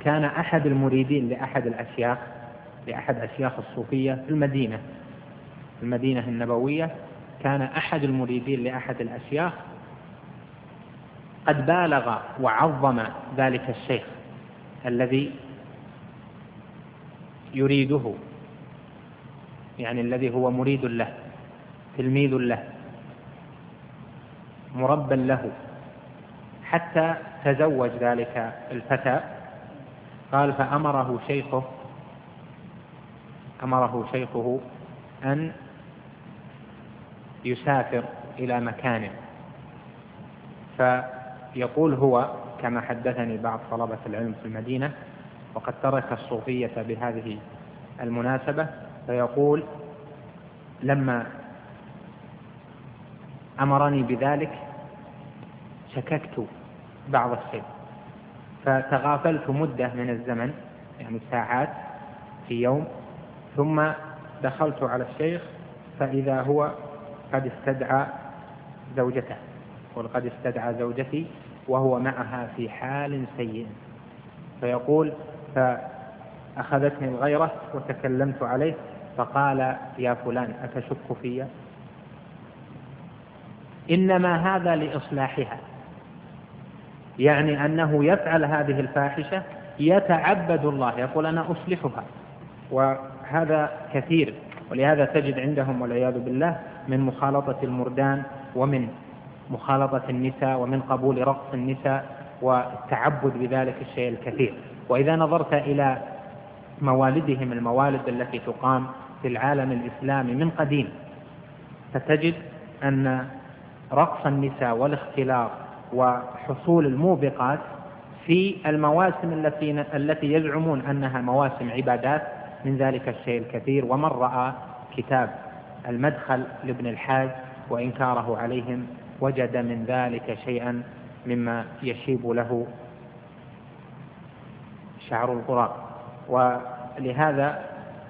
كان أحد المريدين لأحد أشياخ الصوفية في المدينة النبوية، كان أحد المريدين لأحد الأشياخ قد بالغ وعظم ذلك الشيخ الذي يريده، يعني الذي هو مريد له، تلميذ له، مربى له، حتى تزوج ذلك الفتى. قال فأمره شيخه أن يسافر إلى مكان. فيقول هو كما حدثني بعض طلبة العلم في المدينة وقد ترك الصوفية بهذه المناسبة، فيقول لما أمرني بذلك شككت بعض الشيء، فتغافلت مدة من الزمن، يعني ساعات في يوم، ثم دخلت على الشيخ فإذا هو قد استدعى زوجته، وقد استدعى زوجتي وهو معها في حال سيء. فيقول فأخذتني الغيرة وتكلمت عليه، فقال يا فلان أتشك في؟ إنما هذا لإصلاحها، يعني أنه يفعل هذه الفاحشة يتعبد الله، يقول أنا أصلحها. وهذا كثير، ولهذا تجد عندهم والعياذ بالله من مخالطة المردان ومن مخالطة النساء ومن قبول رقص النساء والتعبد بذلك الشيء الكثير. وإذا نظرت إلى موالدهم، الموالد التي تقام في العالم الإسلامي من قديم، فتجد أن رقص النساء والاختلاط وحصول الموبقات في المواسم التي يزعمون أنها مواسم عبادات من ذلك الشيء الكثير. ومن رأى كتاب المدخل لابن الحاج وإنكاره عليهم وجد من ذلك شيئا مما يشيب له شعر الغراب. ولهذا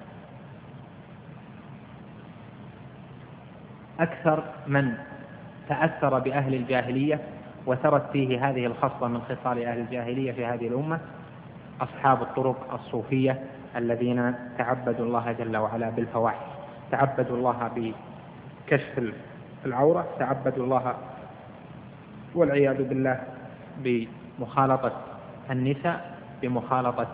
أكثر من تأثر بأهل الجاهلية وثرت فيه هذه الخصلة من خصال أهل الجاهلية في هذه الأمة أصحاب الطرق الصوفية الذين تعبدوا الله جل وعلا بالفواحش، تعبدوا الله بكشف العورة، تعبدوا الله والعياذ بالله بمخالطة النساء، بمخالطة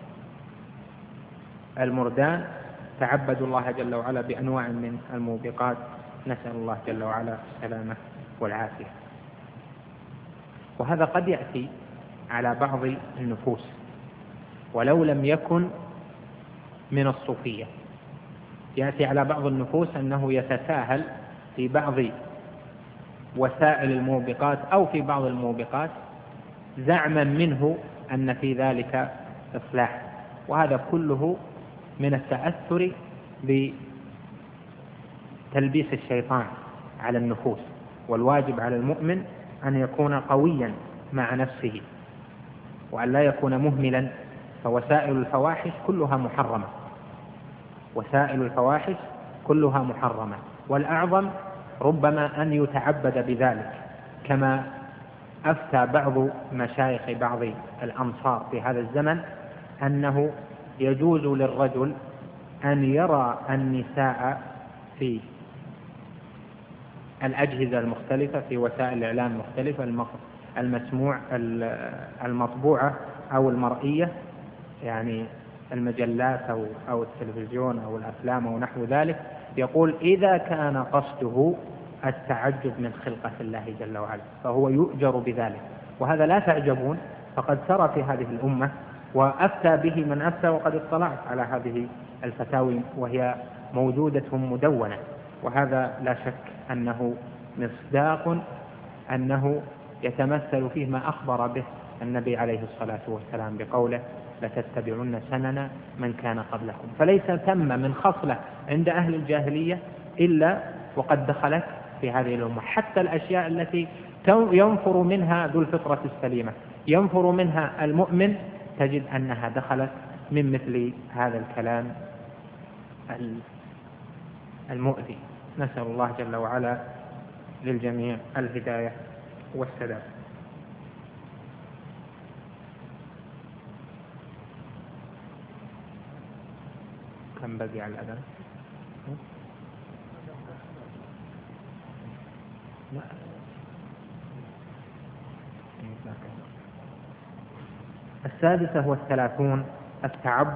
المردان، تعبدوا الله جل وعلا بأنواع من الموبقات. نسأل الله جل وعلا السلامة والعافية. وهذا قد يأتي على بعض النفوس ولو لم يكن من الصوفية، يأتي على بعض النفوس أنه يتساهل في بعض وسائل الموبقات أو في بعض الموبقات زعما منه أن في ذلك إصلاح، وهذا كله من التأثر بتلبيس الشيطان على النفوس. والواجب على المؤمن أن يكون قويا مع نفسه وأن لا يكون مهملا. فوسائل الفواحش كلها محرمة، وسائل الفواحش كلها محرمة، والأعظم ربما أن يتعبد بذلك، كما أفتى بعض مشايخ بعض الأمصار في هذا الزمن أنه يجوز للرجل أن يرى النساء في الأجهزة المختلفة، في وسائل الإعلام المختلفة، المطبوعة أو المرئية، يعني المجلات أو التلفزيون أو الأفلام أو نحو ذلك. يقول إذا كان قصده التعجب من خلقة الله جل وعلا فهو يؤجر بذلك. وهذا لا تعجبون، فقد سرى في هذه الأمة وأفتى به من أفتى، وقد اطلعت على هذه الفتاوي وهي موجودة مدونة. وهذا لا شك أنه مصداق أنه يتمثل فيه ما أخبر به النبي عليه الصلاة والسلام بقوله لتتبعن سنن من كان قبلكم. فليس ثم من خصلة عند أهل الجاهلية إلا وقد دخلت في هذه الأمة، حتى الأشياء التي ينفر منها ذو الفطرة السليمة، ينفر منها المؤمن، تجد أنها دخلت من مثل هذا الكلام المؤذي. نسأل الله جل وعلا للجميع الهداية والسلام. كم بقي على الأذان؟ لا. السادسة والثلاثون التعبد